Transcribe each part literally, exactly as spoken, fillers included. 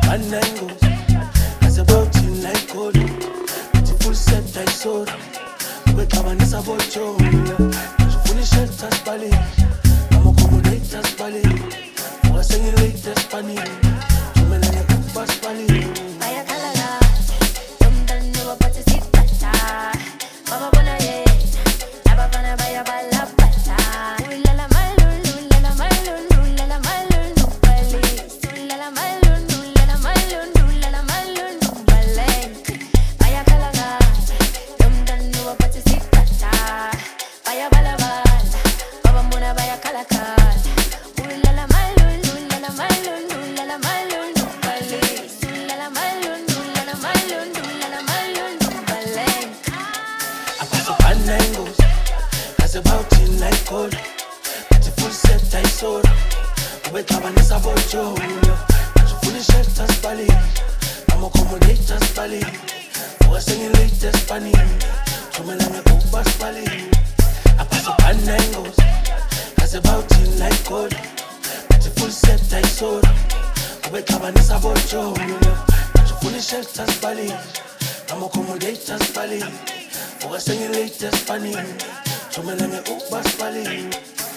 Banangos, as about in like gold. Beautiful set I saw. Wake up and it's about Joe. Finish it as Bali. I'm accommodate as Bali. For a singing late as Bali. To me, I'm a cook as Bali. Vaya calada, donde no va a participar. Baba bona ye, la babana vaya bala bala. Ula la malulu, ula la malulu, ula la malulu bali. Ula la malulu, ula la malulu, ula la malulu bali. Vaya calada, donde no va a participar. Vaya bala bala, baba bona vaya calacala. Ula la malulu, ula la malulu, ula la malulu bali. Ula la malulu, ula la malulu, ula la malulu bali. I pass up Banangos, as about in like gold. Beautiful set I saw. Wake up and it's about Joe. Finish it as Bali. I'm accommodate as Bali. For a singing late as Bali. To me, I'm a cook as Bali. I pass up Banangos, as about in like gold. Beautiful set I saw. Wake up and it's about Joe. Finish it as Bali. I'm accommodate as Bali. For a singing late as Bali. To me, I'm a cook as Bali.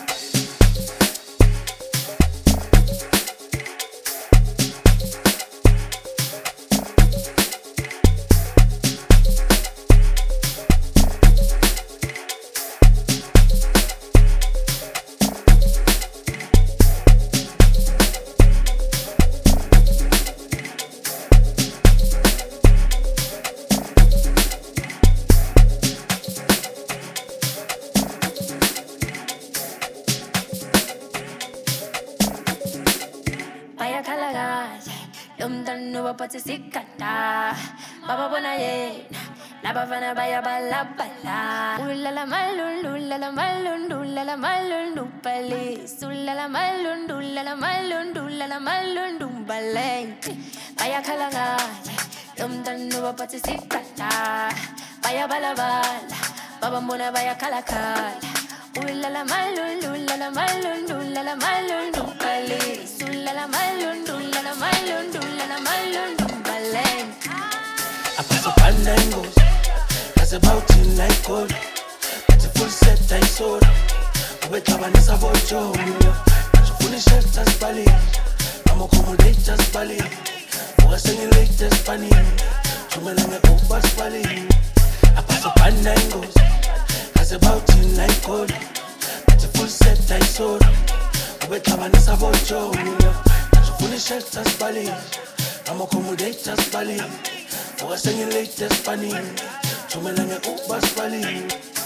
Vaya calada, donde no va a participar. Baba bona ye, la babana vaya bala bala. Ula la malulu, ula la malulu, ula la malulu bali. Ula la malulu, ula la malulu, ula la malulu bali. Vaya calada, donde no va a participar. Vaya bala bala, baba bona vaya calacala. Ula la malulu, ula la malulu, ula la malulu bali. Ula la malulu, ula la malulu, ula la malulu bali. I pass up Banangos, as about in like gold. Beautiful set I saw. Wake up and it's about Joe. Finish it as Bali. I'm accommodate as Bali. For a singing late as Bali. To me, I'm a cook as Bali. I pass up Banangos, as about in like gold. Beautiful set I saw. Wake up and it's about Joe. Finish it as Bali. I'm accommodate as Bali. For a singing late as Bali. To me, I'm a cook as Bali.